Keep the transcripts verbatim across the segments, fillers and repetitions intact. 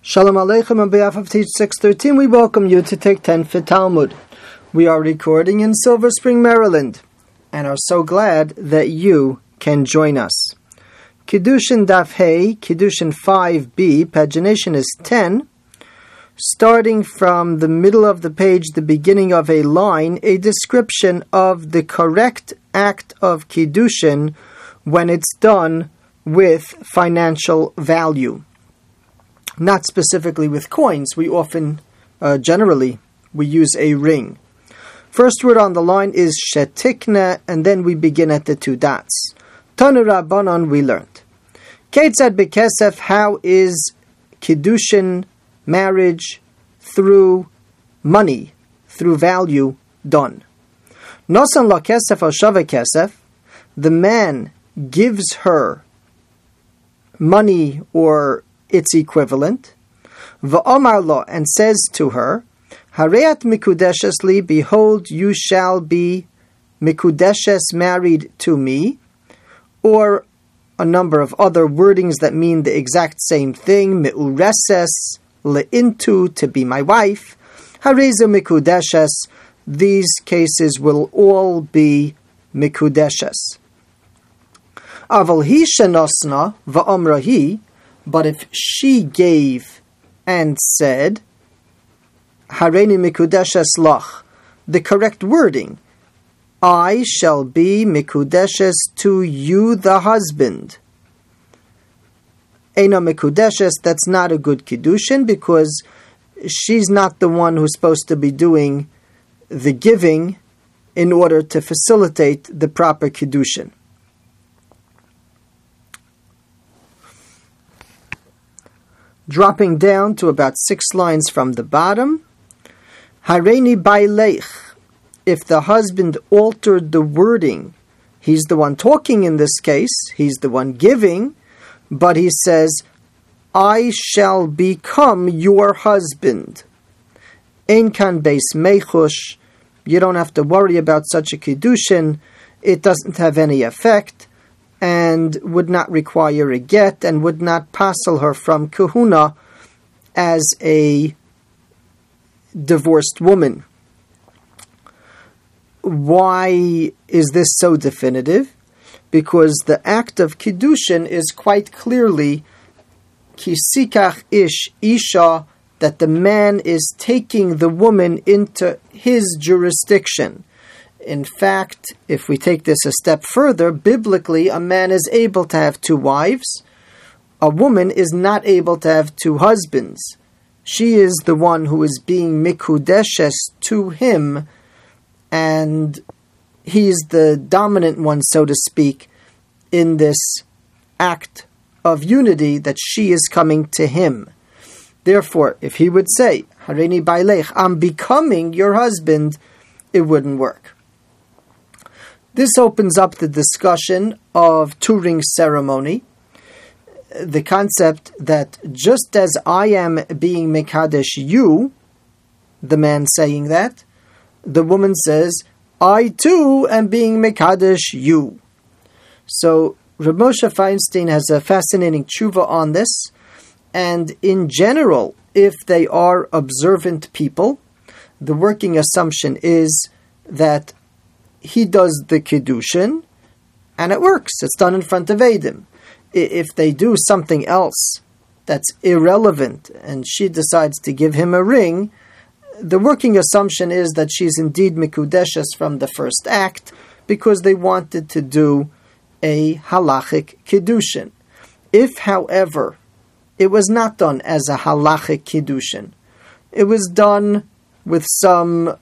Shalom Aleichem. On behalf of Teach six thirteen, we welcome you to take ten for Talmud. We are recording in Silver Spring, Maryland, and are so glad that you can join us. Kiddushin Daf Hey, Kiddushin five b, pagination is ten. Starting from the middle of the page, the beginning of a line, a description of the correct act of Kiddushin when it's done with financial value. Not specifically with coins. We often, uh, generally, we use a ring. First word on the line is shetikna, and then we begin at the two dots. Tanu Rabbanon, we learned. Ketzad bekesef, how is Kiddushin, marriage, through money, through value, done? Nosan la kesef o shava kesef, the man gives her money or its equivalent, va'omar lo, and says to her, hareat mikudeshes li, behold, you shall be mikudeshes, married to me, or a number of other wordings that mean the exact same thing, meureses leintu, to be my wife, harezu mikudeshes, these cases will all be mikudeshes. Aval hi shenosna va'omra hi, but if she gave and said, Hareini mikudeshes lach, the correct wording, I shall be mikudeshes to you, the husband. Eina mikudeshes, that's not a good kiddushin, because she's not the one who's supposed to be doing the giving in order to facilitate the proper kiddushin. Dropping down to about six lines from the bottom, Hareini bailech, if the husband altered the wording, he's the one talking in this case, he's the one giving, but he says, I shall become your husband. Ein kan beis meichush, you don't have to worry about such a kiddushin, it doesn't have any effect, and would not require a get, and would not passel her from kahuna as a divorced woman. Why is this so definitive? Because the act of kiddushin is quite clearly kisikach ish isha, that the man is taking the woman into his jurisdiction. In fact, if we take this a step further, biblically, a man is able to have two wives. A woman is not able to have two husbands. She is the one who is being mikudeshes to him, and he's the dominant one, so to speak, in this act of unity that she is coming to him. Therefore, if he would say, Hareini bailech, I'm becoming your husband, it wouldn't work. This opens up the discussion of two-ring ceremony, the concept that just as I am being mekadesh you, the man saying that, the woman says, I too am being mekadesh you. So Reb Moshe Feinstein has a fascinating tshuva on this, and in general, if they are observant people, the working assumption is that he does the kiddushin, and it works. It's done in front of Eidim. If they do something else that's irrelevant, and she decides to give him a ring, the working assumption is that she's indeed mikudeshes from the first act, because they wanted to do a halachic kiddushin. If, however, it was not done as a halachic kiddushin, it was done with some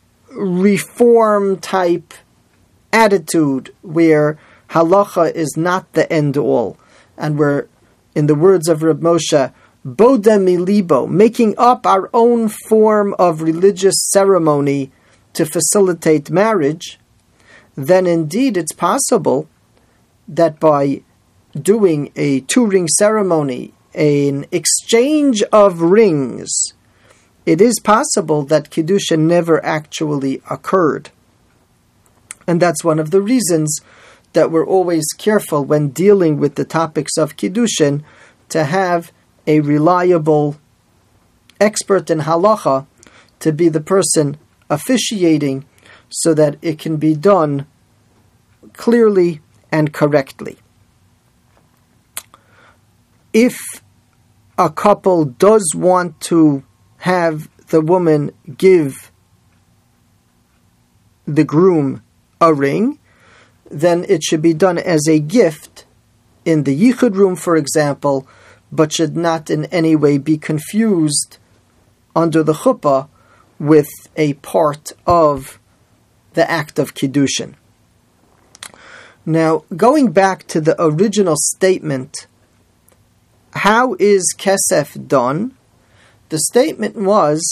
reform type attitude where halacha is not the end all, and we're, in the words of Reb Moshe, boda milibo, making up our own form of religious ceremony to facilitate marriage, then indeed it's possible that by doing a two-ring ceremony, an exchange of rings, it is possible that kiddushin never actually occurred. And that's one of the reasons that we're always careful when dealing with the topics of kiddushin to have a reliable expert in halacha to be the person officiating so that it can be done clearly and correctly. If a couple does want to have the woman give the groom a ring, then it should be done as a gift in the yichud room, for example, but should not in any way be confused under the chuppah with a part of the act of kiddushin. Now, going back to the original statement, how is kesef done? The statement was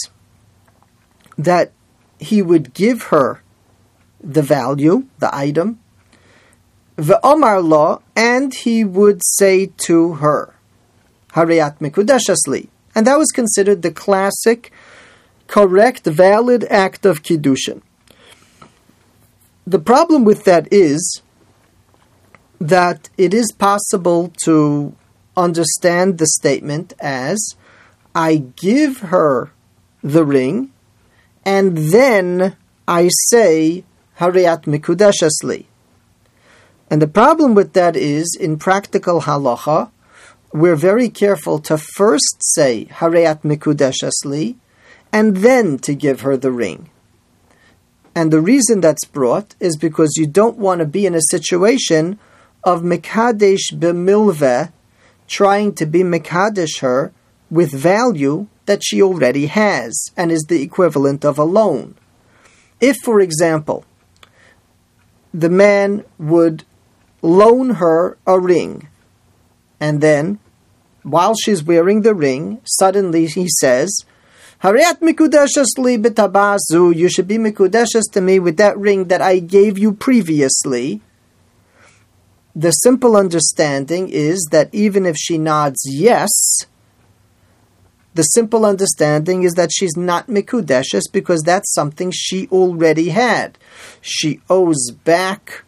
that he would give her the value, the item, ve'omar lo, and he would say to her, Harayat mikudeshes li. And that was considered the classic, correct, valid act of kiddushin. The problem with that is that it is possible to understand the statement as, I give her the ring, and then I say, Harayat mikudeshes li. And the problem with that is, in practical halacha, we're very careful to first say, Harayat mikudeshes li, and then to give her the ring. And the reason that's brought is because you don't want to be in a situation of mekadesh b'milveh, trying to be mekadesh her with value that she already has and is the equivalent of a loan. If, for example, the man would loan her a ring, and then, while she's wearing the ring, suddenly he says, Harayat mikudeshes li b'tabazu, you should be mikudeshes to me with that ring that I gave you previously. The simple understanding is that even if she nods yes, the simple understanding is that she's not mikudeshes because that's something she already had. She owes back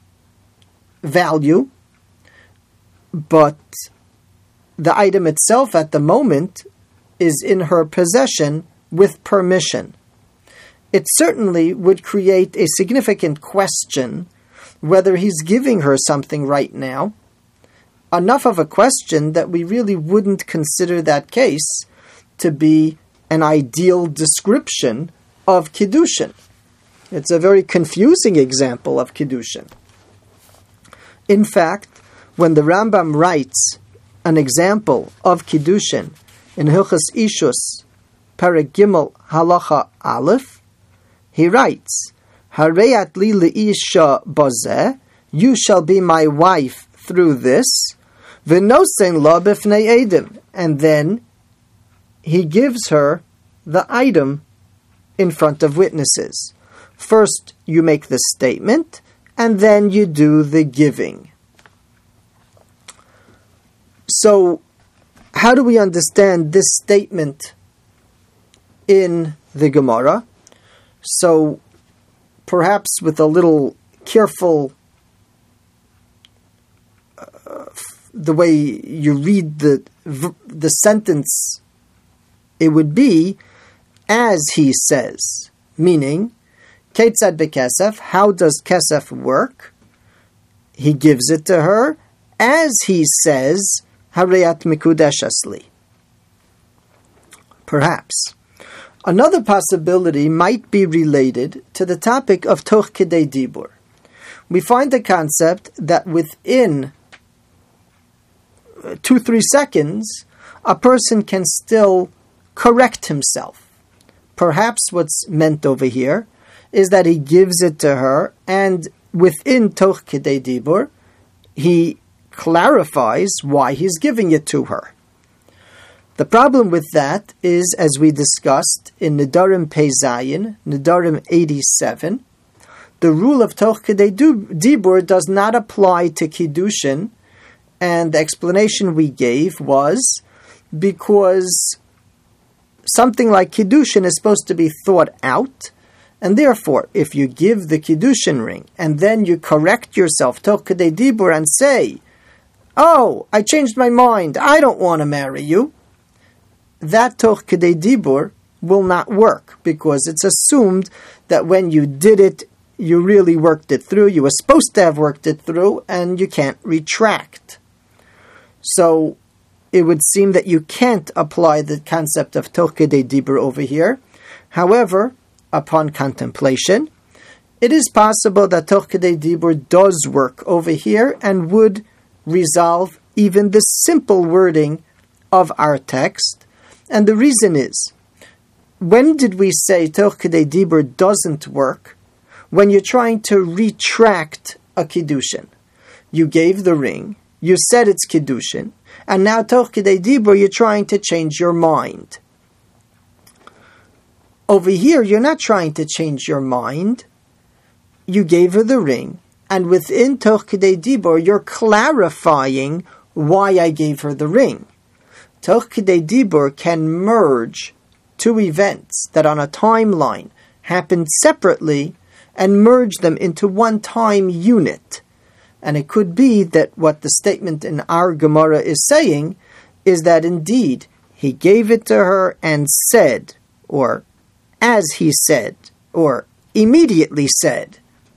value, but the item itself at the moment is in her possession with permission. It certainly would create a significant question whether he's giving her something right now. Enough of a question that we really wouldn't consider that case to be an ideal description of kiddushin. It's a very confusing example of kiddushin. In fact, when the Rambam writes an example of kiddushin in Hilchos Ishus, Perek Gimel Halacha Aleph, he writes, Harayat li leisha bazeh, you shall be my wife through this, v'nosen la b'fnei edim, and then he gives her the item in front of witnesses. First you make the statement, and then you do the giving. So, how do we understand this statement in the Gemara? So, perhaps with a little careful, uh, the way you read the the sentence, it would be, as he says, meaning, Ketzad bekesef, how does kesef work? He gives it to her, as he says, Harayat mikudeshes li. Perhaps. Another possibility might be related to the topic of toch kedei dibur. We find the concept that within two, three seconds, a person can still correct himself. Perhaps what's meant over here is that he gives it to her, and within toch kedei dibur, he clarifies why he's giving it to her. The problem with that is, as we discussed in Nedarim Pei Zayin, Nedarim eighty-seven, the rule of toch kedei dibur does not apply to kiddushin, and the explanation we gave was because something like kiddushin is supposed to be thought out, and therefore, if you give the kiddushin ring and then you correct yourself toch kedei dibur and say, "Oh, I changed my mind. I don't want to marry you," that toch kedei dibur will not work, because it's assumed that when you did it, you really worked it through, you were supposed to have worked it through, and you can't retract. So it would seem that you can't apply the concept of toch kedei dibur over here. However, upon contemplation, it is possible that toch kedei dibur does work over here and would resolve even the simple wording of our text. And the reason is, when did we say toch kedei dibur doesn't work? When you're trying to retract a kiddushin. You gave the ring, you said it's kiddushin, and now toch kedei dibur, you're trying to change your mind. Over here, you're not trying to change your mind. You gave her the ring, and within toch kedei dibur, you're clarifying why I gave her the ring. Toch kedei dibur can merge two events that on a timeline happened separately and merge them into one time unit. And it could be that what the statement in our Gemara is saying is that indeed he gave it to her and said, or as he said, or immediately said.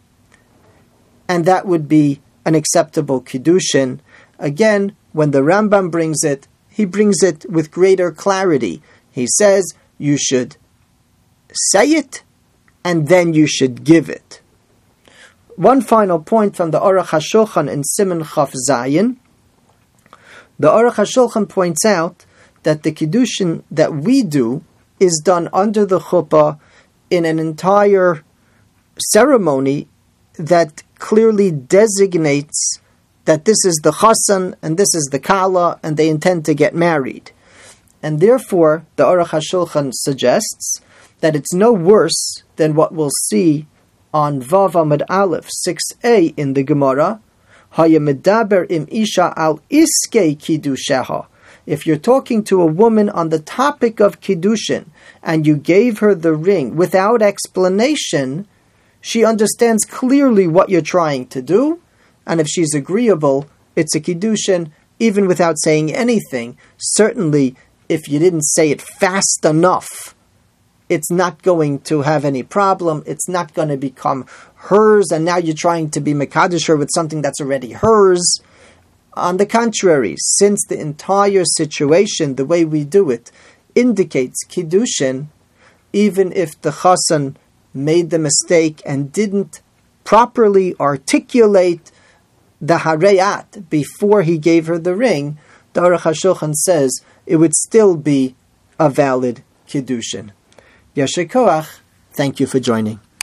And that would be an acceptable kiddushin. Again, when the Rambam brings it, he brings it with greater clarity. He says you should say it and then you should give it. One final point from the Aruch HaShulchan in Siman Chaf Zayin. The Aruch HaShulchan points out that the kiddushin that we do is done under the chuppah in an entire ceremony that clearly designates that this is the chassan and this is the kala and they intend to get married. And therefore, the Aruch HaShulchan suggests that it's no worse than what we'll see on Vav Amud Aleph six a in the Gemara, Haya medaber im isha al iskei kiddusheha. If you're talking to a woman on the topic of kiddushin and you gave her the ring without explanation, she understands clearly what you're trying to do, and if she's agreeable, it's a kiddushin even without saying anything. Certainly, if you didn't say it fast enough, it's not going to have any problem. It's not going to become hers, and now you're trying to be mekadosh her with something that's already hers. On the contrary, since the entire situation, the way we do it, indicates kiddushin, even if the chassan made the mistake and didn't properly articulate the harayat before he gave her the ring, the Aruch HaShulchan says it would still be a valid kiddushin. Yasher koach. Thank you for joining.